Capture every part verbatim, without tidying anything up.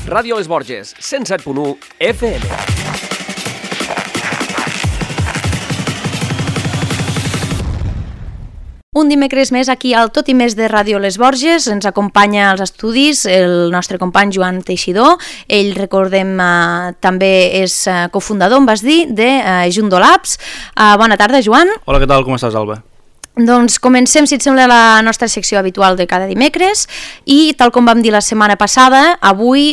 Ràdio Les Borges, cent set punt u F M. Un dimecres més aquí al Tot i Més de Ràdio Les Borges. Ens acompanya als estudis el nostre company Joan Teixidor. Ell, recordem, eh, també és eh, cofundador, em vas dir, de eh, Jundo Labs. Eh, bona tarda, Joan. Hola, què tal? Com estàs, Alba? Doncs comencem, si et sembla, la nostra secció habitual de cada dimecres i, tal com vam dir la setmana passada, avui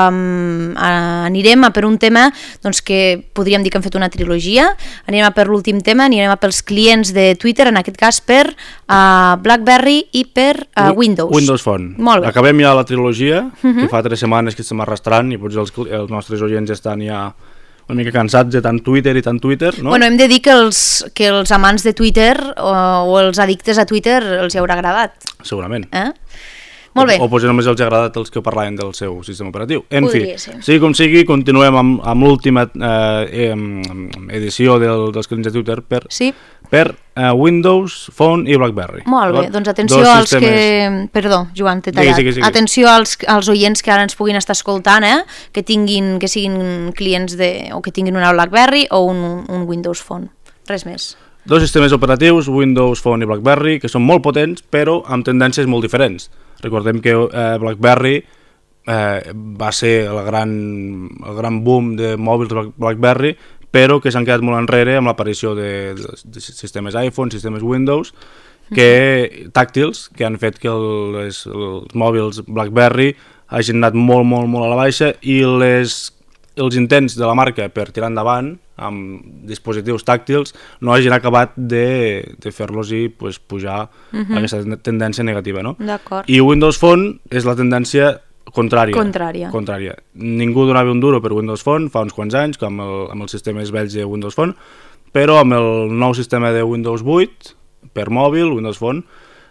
eh, anirem a per un tema doncs, que podríem dir que hem fet una trilogia. Anirem a per l'últim tema, anirem a pels clients de Twitter, en aquest cas per eh, BlackBerry i per eh, Windows. Windows Phone. Molt bé. Acabem ja la trilogia, uh-huh. que fa tres setmanes que estem arrastrant i potser els, els nostres oients estan ja una mica cansats de tant Twitter i tant Twitter, no? Bueno, hem de dir que els, que els amants de Twitter o, o els addictes a Twitter els hi haurà agradat. Segurament. Eh? Molt bé. O, o potser només els ha agradat els que parlaven del seu sistema operatiu. En Podria fi, ser. sigui com sigui, continuem amb, amb l'última eh, edició del, dels clients de Twitter per, sí. per eh, Windows Phone i BlackBerry. Molt bé, doncs atenció Dos als sistemes... que... Perdó, Joan, t'he tallat. Sí, sí, sí, sí. Atenció als, als oients que ara ens puguin estar escoltant, eh? que tinguin, que siguin clients de, o que tinguin una BlackBerry o un, un Windows Phone. Res més. Dos sistemes operatius, Windows Phone i BlackBerry, que són molt potents, però amb tendències molt diferents. Recordem que eh, BlackBerry eh, va ser el gran, el gran boom de mòbils BlackBerry, però que s'han quedat molt enrere amb l'aparició de, de, de sistemes iPhone, sistemes Windows, que, tàctils, que han fet que el, les, els mòbils BlackBerry hagin anat molt, molt, molt a la baixa i les, els intents de la marca per tirar endavant amb dispositius tàctils no hagin acabat de, de fer-los i pues, pujar uh-huh. aquesta tendència negativa. No? D'acord. I Windows Phone és la tendència contrària. Contrària. contrària. Ningú donava un duro per Windows Phone fa uns quants anys, com el, amb els sistemes vells de Windows Phone, però amb el nou sistema de Windows vuit per mòbil, Windows Phone,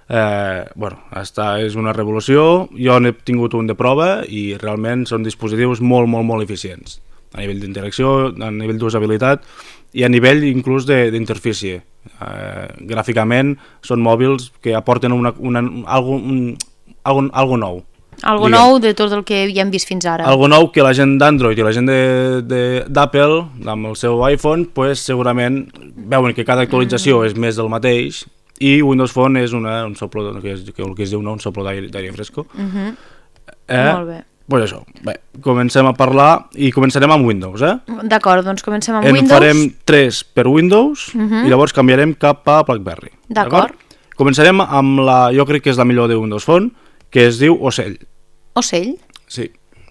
eh, bueno, està, és una revolució. Jo n'he tingut un de prova i realment són dispositius molt, molt, molt eficients a nivell d'interacció, a nivell d'usabilitat i a nivell inclús d'interfície. Eh, gràficament són mòbils que aporten una, una, algo, un, algo, algo nou. Algo diguem. nou de tot el que ja hem vist fins ara. Algo nou que la gent d'Android i la gent d'Apple, amb el seu iPhone, pues, segurament veuen que cada actualització mm. és més del mateix i Windows Phone és una, un soplo, que, és, que el que es diu no, un soplo d'aire fresco. Mm-hmm. eh, Molt bé. Pues això, bé, comencem a parlar i començarem amb Windows, eh? D'acord, doncs comencem amb en Windows. En farem tres per Windows uh-huh. i llavors canviarem cap a BlackBerry. D'acord. Començarem amb la, jo crec que és la millor de Windows Phone, que es diu Ocell. Ocell? Sí.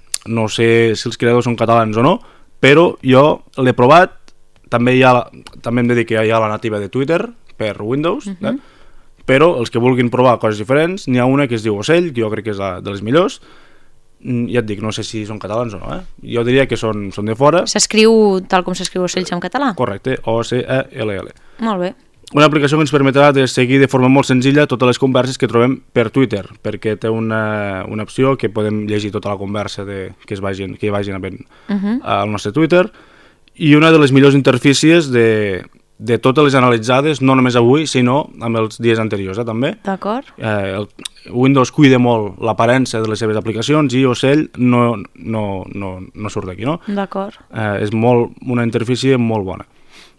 No sé si els creadors són catalans o no, però jo l'he provat, també hi ha, també em dedico, hi ha la nativa de Twitter per Windows, uh-huh. eh? Però els que vulguin provar coses diferents, n'hi ha una que es diu Ocell, que jo crec que és la de les millors. Ja et dic, no sé si són catalans o no, eh? Jo diria que són, són de fora. S'escriu tal com s'escriu Ocells en català? Correcte, O C E L L. Molt bé. Una aplicació que ens permetrà de seguir de forma molt senzilla totes les converses que trobem per Twitter, perquè té una, una opció que podem llegir tota la conversa de, que es vagin, que vagin havent uh-huh. al nostre Twitter, i una de les millors interfícies de, de totes les analitzades, no només avui, sinó amb els dies anteriors, eh, també. D'acord. Eh, el Windows cuida molt l'aparença de les seves aplicacions i Ocell no, no, no, no surt d'aquí, no? D'acord. Eh, és molt, una interfície molt bona.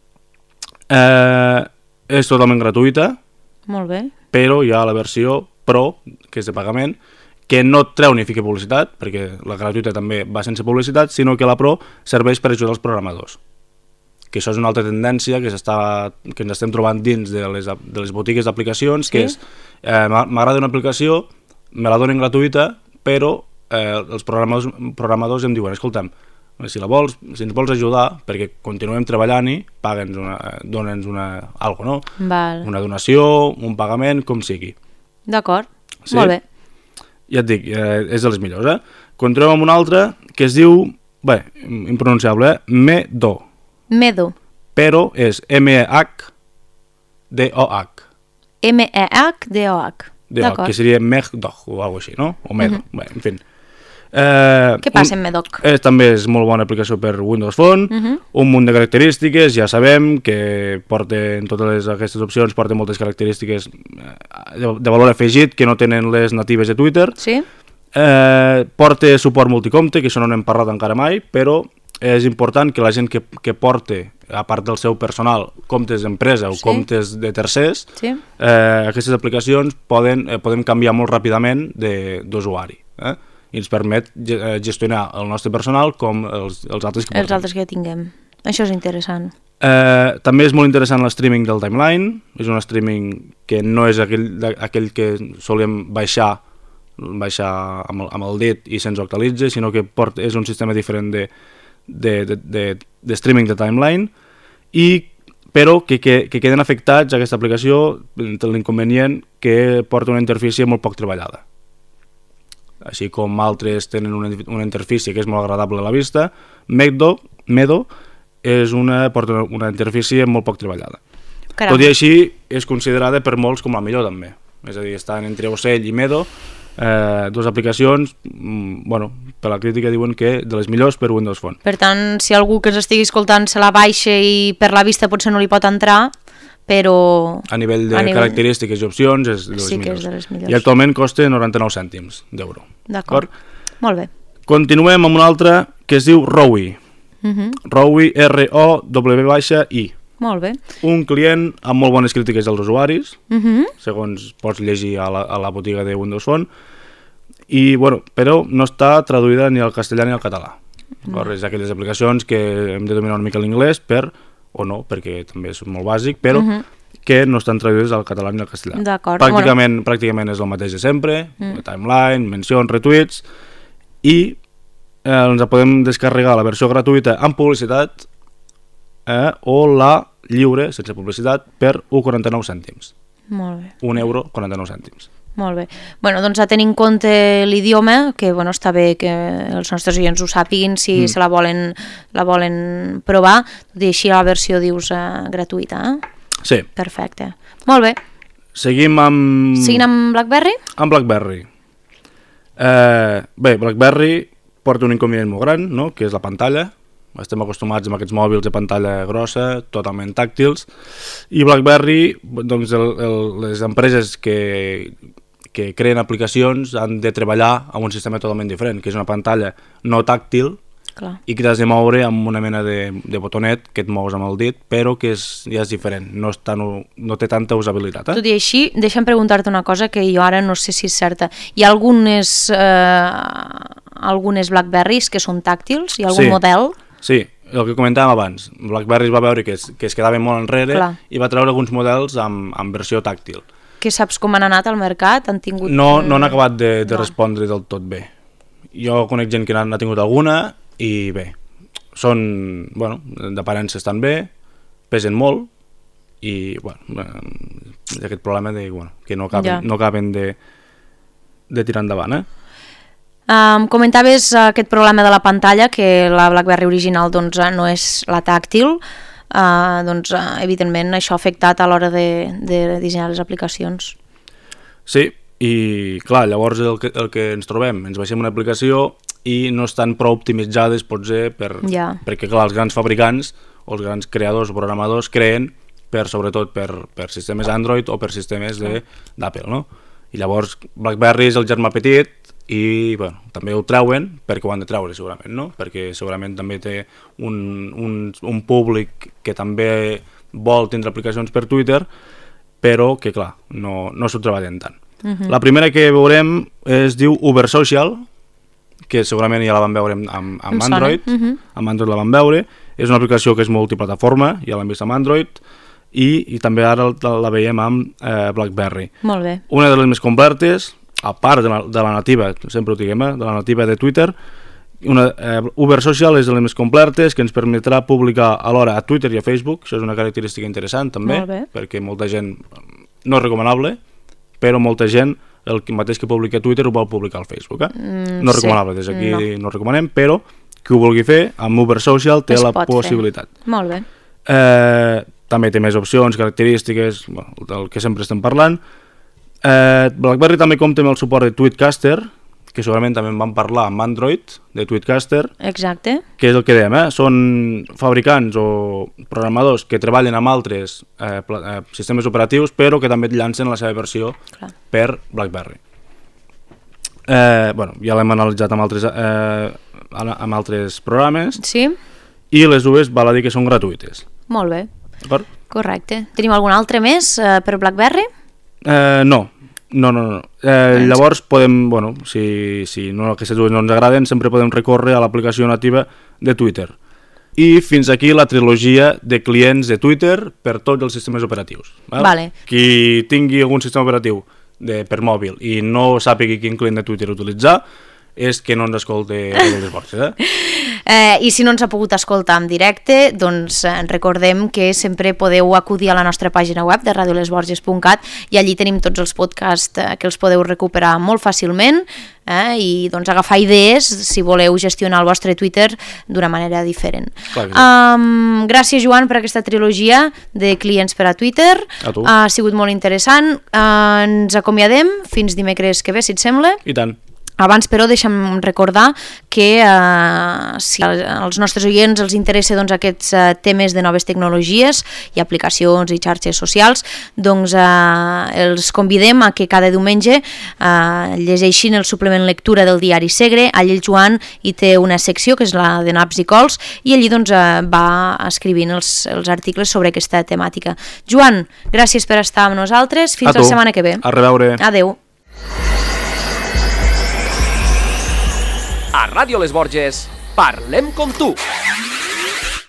Eh, és totalment gratuïta. Molt bé. Però hi ha la versió Pro, que és de pagament, que no treu ni fica publicitat, perquè la gratuïta també va sense publicitat, sinó que la Pro serveix per ajudar els programadors. Que això és una altra tendència que, que ens estem trobant dins de les, de les botigues d'aplicacions, sí? Que és, eh, m'agrada una aplicació, me la donen gratuïta, però eh, els programadors, programadors em diuen, escolta'm, si la vols, si ens vols ajudar, perquè continuem treballant-hi, paga'ns una, dona'ns una, algo, no? Val. Una donació, un pagament, com sigui. D'acord, sí? Molt bé. Ja et dic, eh, és de les millors, eh? Continuem amb una altra que es diu, bé, impronunciable, eh? Medo. Medo. Però és M E H D O H. M E H D O H. D'acord. Que seria Megdoc o alguna cosa així, no? O Medo, uh-huh. Bé, en fi. Eh, Què passa amb Medoc? Eh, també és molt bona aplicació per Windows Phone, uh-huh. Un munt de característiques, ja sabem que porten totes les, aquestes opcions porten moltes característiques de, de valor afegit que no tenen les natives de Twitter. Sí. Eh, porta suport multicompte, que això no n'hem parlat encara mai, però és important que la gent que, que porta, a part del seu personal, comptes d'empresa o Sí. comptes de tercers, Sí. eh, aquestes aplicacions poden, eh, podem canviar molt ràpidament de- d'usuari. Eh? I ens permet ge- eh, gestionar el nostre personal com els, els altres que Els portem. altres que tinguem. Això és interessant. Eh, també és molt interessant l'streaming del timeline, és un streaming que no és aquell, aquell que solem baixar baixar amb el, amb el dit i se'ns actualitza, sinó que porta, és un sistema diferent de, de, de, de, de streaming de timeline, i, però que, que, que queden afectats aquesta aplicació té l'inconvenient que porta una interfície molt poc treballada. Així com altres tenen una, una interfície que és molt agradable a la vista, Medo, Medo és una, porta una interfície molt poc treballada. Caram. Tot i així, és considerada per molts com la millor també. És a dir, estan entre Ocell i Medo, eh, dues aplicacions, mm, bueno, per la crítica diuen que de les millors per Windows Phone. Per tant, si algú que ens estigui escoltant se la baixa i per la vista potser no li pot entrar, però... A nivell de A nivell- característiques i opcions és de les, Sí que millors. és de les millors. I actualment costa noranta-nou cèntims d'euro. D'acord. Molt bé. Continuem amb una altra que es diu Rowi. Uh -huh. Rowi, R O W I. Molt bé. Un client amb molt bones crítiques dels usuaris, Uh -huh. segons pots llegir a la, a la botiga de Windows Phone, i, bueno, però no està traduïda ni al castellà ni al català. Mm. És aquelles aplicacions que hem de dominar una mica l'inglès per, o no, perquè també és molt bàsic, però Mhm. que no estan traduïdes al català ni al castellà. D'acord. Pràcticament, pràcticament és el mateix de sempre, Mm. timeline, mencions, retweets, i eh, ens podem descarregar la versió gratuïta amb publicitat eh, o la lliure, sense publicitat, per un coma quaranta-nou cèntims. Molt bé. un euro quaranta-nou cèntims. Molt bé. Bueno, doncs a tenir en compte l'idioma, que bueno, està bé que els nostres oients ho sàpiguin si Mm. se la volen, la volen provar, tot i així la versió dius eh, gratuïta. Eh? Sí, Perfecte. Molt bé. seguim amb... Seguint amb BlackBerry? amb BlackBerry. Eh, bé, BlackBerry porta un inconvenient molt gran, no?, que és la pantalla. Estem acostumats amb aquests mòbils de pantalla grossa, totalment tàctils, i BlackBerry, doncs el, el, les empreses que, que creen aplicacions han de treballar amb un sistema totalment diferent, que és una pantalla no tàctil Clar. i que t'has de moure amb una mena de, de botonet que et mous amb el dit, però que és, ja és diferent, no, és tan, no té tanta usabilitat. Eh? Tot i així, deixa'm preguntar-te una cosa que jo ara no sé si és certa. Hi ha algunes, eh, algunes BlackBerrys que són tàctils? Hi ha algun Sí. model? Sí, el que comentàvem abans, BlackBerry es va veure que es, que es quedava molt enrere. Clar. I va treure alguns models amb, amb versió tàctil. Que saps com han anat al mercat? Han tingut... No, no han acabat de, de No. respondre del tot bé. Jo conec gent que n'ha n'ha tingut alguna i bé, són, bueno, d'aparença estan bé, pesen molt i, bueno, eh, aquest problema de, bueno, que no acaben, Ja. no acaben de, de tirar endavant, eh? Um, comentaves aquest problema de la pantalla, que la BlackBerry original doncs, eh, no és la tàctil, uh, doncs uh, evidentment això ha afectat a l'hora de, de dissenyar les aplicacions. Sí, i clar, llavors el que, el que ens trobem, ens baixem una aplicació i no estan prou optimitzades potser per, Ja. perquè clar, els grans fabricants o els grans creadors o programadors creen per, sobretot per, per sistemes Android o per sistemes de- d'Apple, no? I llavors BlackBerry és el germà petit i bueno, també ho treuen perquè ho han de treure segurament, no? Perquè segurament també té un, un, un públic que també vol tindre aplicacions per Twitter, però que clar, no, no s'ho treballen tant. Mhm. La primera que veurem es diu Uber Social, que segurament ja la vam veure amb, amb, Em amb sona. Android, Mhm. amb Android la vam veure, és una aplicació que és multiplataforma, ja l'hem vist amb Android, i, i també ara la, la veiem amb eh, BlackBerry. Molt bé. Una de les més completes, a part de la, de la nativa, sempre ho diguem, eh, de la nativa de Twitter, una, eh, Uber Social és de les més completes, que ens permetrà publicar alhora a Twitter i a Facebook. Això és una característica interessant també, Molt bé. perquè molta gent, no és recomanable, però molta gent el mateix que publica a Twitter ho vol publicar al Facebook, eh? Mm, no és sí. recomanable, des d'aquí No. no. no recomanem, però qui ho vulgui fer, amb Uber Social té Es la pot fer. possibilitat. Molt bé. Eh, també té més opcions, característiques, bueno, del que sempre estem parlant. Eh, BlackBerry també compta amb el suport de Tweetcaster, que segurament també en vam parlar amb Android, de Tweetcaster, Exacte. que és el que dèiem, eh? Són fabricants o programadors que treballen amb altres eh, pla- eh, sistemes operatius, però que també et llancen la seva versió Clar. per BlackBerry. eh, bueno, ja l'hem analitzat amb altres, eh, amb altres programes, Sí? i les dues val a dir que són gratuïtes. Molt bé. D'acord? Correcte. Tenim algun altre més eh, per BlackBerry? Eh, no, no, no. no. Eh, llavors podem, bueno, si, si no, aquestes dues no ens agraden, sempre podem recórrer a l'aplicació nativa de Twitter. I fins aquí la trilogia de clients de Twitter per tots els sistemes operatius. Val? Vale. Qui tingui algun sistema operatiu de, per mòbil i no sàpiga quin client de Twitter utilitzar, és que no ens escolti a les borges, eh? Eh, I si no ens ha pogut escoltar en directe, doncs eh, recordem que sempre podeu acudir a la nostra pàgina web de radio les borges punt cat i allí tenim tots els podcasts eh, que els podeu recuperar molt fàcilment eh, i doncs agafar idees si voleu gestionar el vostre Twitter d'una manera diferent. Clar que sí. Um, gràcies, Joan, per aquesta trilogia de clients per a Twitter. A tu. Ha sigut molt interessant. Uh, ens acomiadem fins dimecres que ve, si et sembla. I tant. Abans, però, deixa'm recordar que eh, si als nostres oients els interessa doncs, aquests eh, temes de noves tecnologies i aplicacions i xarxes socials, doncs eh, els convidem a que cada diumenge eh, llegeixin el suplement lectura del diari Segre. Allí el Joan hi té una secció que és la de naps i cols i allí doncs, eh, va escrivint els, els articles sobre aquesta temàtica. Joan, gràcies per estar amb nosaltres. Fins la setmana que ve. A reveure. Adeu. A Ràdio Les Borges, parlem com tu.